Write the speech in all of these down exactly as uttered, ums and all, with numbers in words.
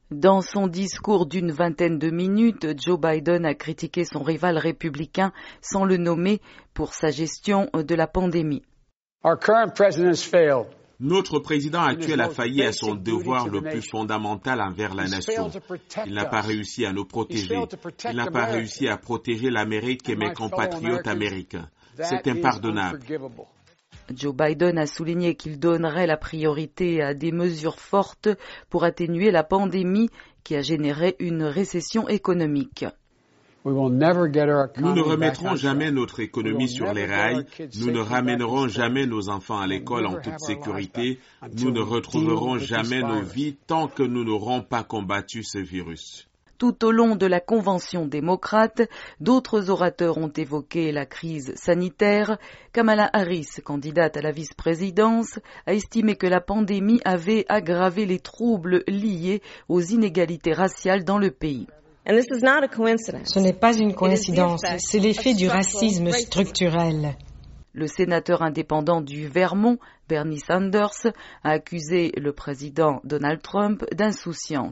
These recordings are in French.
Dans son discours d'une vingtaine de minutes, Joe Biden a critiqué son rival républicain sans le nommer pour sa gestion de la pandémie. Notre président actuel a failli à son devoir le plus fondamental envers la nation. Il n'a pas réussi à nous protéger. Il n'a pas réussi à protéger l'Amérique et mes compatriotes américains. C'est impardonnable. Joe Biden a souligné qu'il donnerait la priorité à des mesures fortes pour atténuer la pandémie qui a généré une récession économique. Nous ne remettrons jamais notre économie sur les rails, nous ne ramènerons jamais nos enfants à l'école en toute sécurité, nous ne retrouverons jamais nos vies tant que nous n'aurons pas combattu ce virus. Tout au long de la convention démocrate, d'autres orateurs ont évoqué la crise sanitaire. Kamala Harris, candidate à la vice-présidence, a estimé que la pandémie avait aggravé les troubles liés aux inégalités raciales dans le pays. Ce n'est pas une coïncidence, c'est l'effet du racisme structurel. Le sénateur indépendant du Vermont, Bernie Sanders, a accusé le président Donald Trump d'insouciance.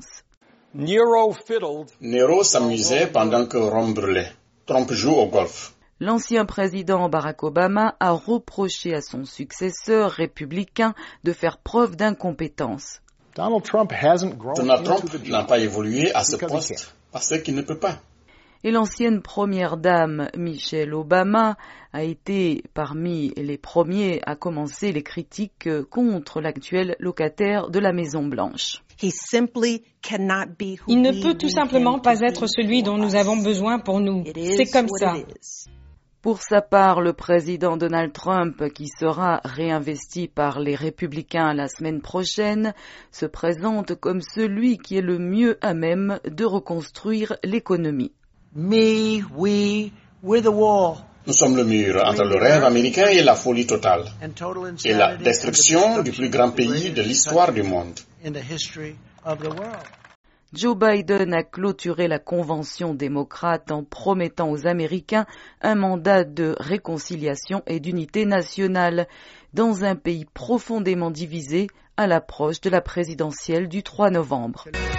Nero s'amusait pendant que Rome brûlait. Trump joue au golf. L'ancien président Barack Obama a reproché à son successeur républicain de faire preuve d'incompétence. Donald Trump n'a pas évolué à ce poste parce qu'il ne peut pas. Et l'ancienne première dame Michelle Obama a été parmi les premiers à commencer les critiques contre l'actuel locataire de la Maison-Blanche. Il ne peut tout simplement pas être celui dont nous avons besoin pour nous. C'est comme ça. Pour sa part, le président Donald Trump, qui sera réinvesti par les républicains la semaine prochaine, se présente comme celui qui est le mieux à même de reconstruire l'économie. Me, we, we're the wall. Nous sommes le mur entre le rêve américain et la folie totale, et la destruction du plus grand pays de l'histoire du monde. Joe Biden a clôturé la convention démocrate en promettant aux Américains un mandat de réconciliation et d'unité nationale dans un pays profondément divisé à l'approche de la présidentielle du trois novembre.